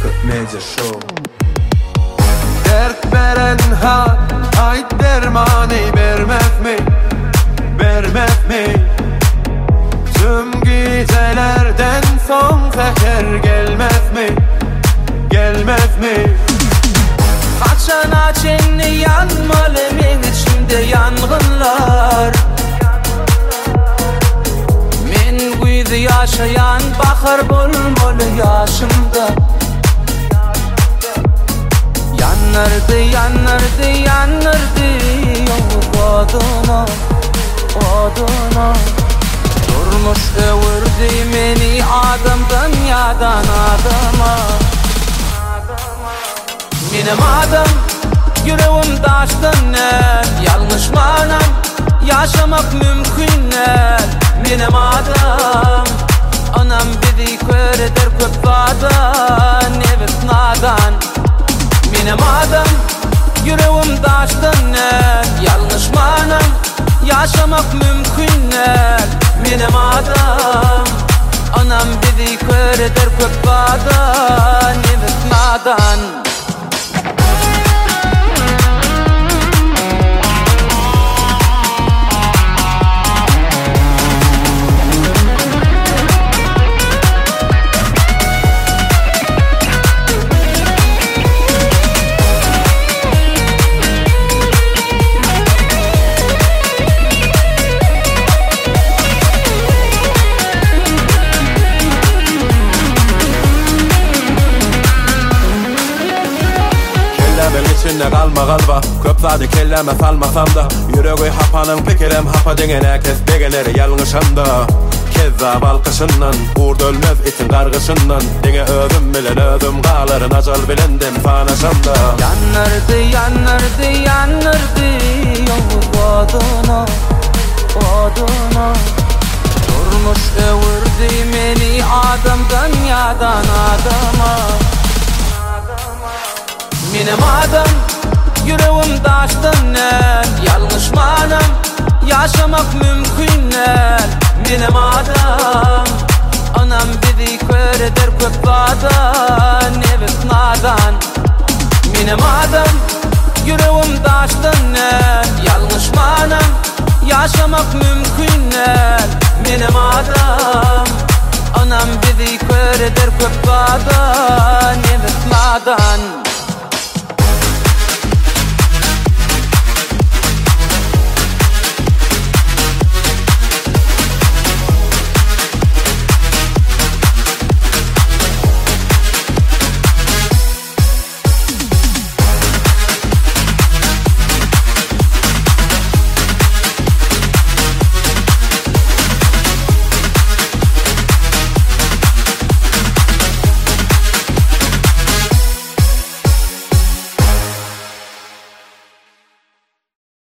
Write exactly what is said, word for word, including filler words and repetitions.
Media Show. Dert veren hal, ait dermanı vermez mi? Vermez mi? Tüm gecelerden son seher gelmez mi? Gelmez mi? Kaçan açenni yanmalı men içimde yangınlar. Men güydi yaşayan bakar bulmalı yaşımda. Yanırdı, yanırdı, yanırdı yoluk oduna, oduna. Durmuş öwürdi meni adamdan yadan adama. Benim adam, yüreğim taştın el. Yanlış manam, yaşamak mümkün el. Benim adam, anam bizi kör eder köp vadan, evet nadan. Benim adam, yüreğim taştın el. Yanlış manam, yaşamak mümkün el. Benim adam, anam bizi kör eder köp vadan, evet nadan. İçinde kalma kalba, köp zadi kelleme salmasam da. Yüreği hapanın pikirem hapa degen herkes degeleri yalnışanda. Kezzab alkışından, uğurda ölmez itin kargışından. Denge özüm bilen özüm kalırın acal bilendim sanaşanda. Yanırdı, yanırdı, yanırdı yoluk oduna, oduna. Durmuş öwürdi meni adamdan yadan adama. Benim adam, yüreğim taştın el. Yanlış manam, yaşamak mümkün el. Benim adam, anam bizi kör eder köp vadan, evet nadan. Benim adam, yüreğim taştın el. Yanlış manam, yaşamak mümkün el. Benim adam, anam bizi kör eder köp vadan, evet nadan.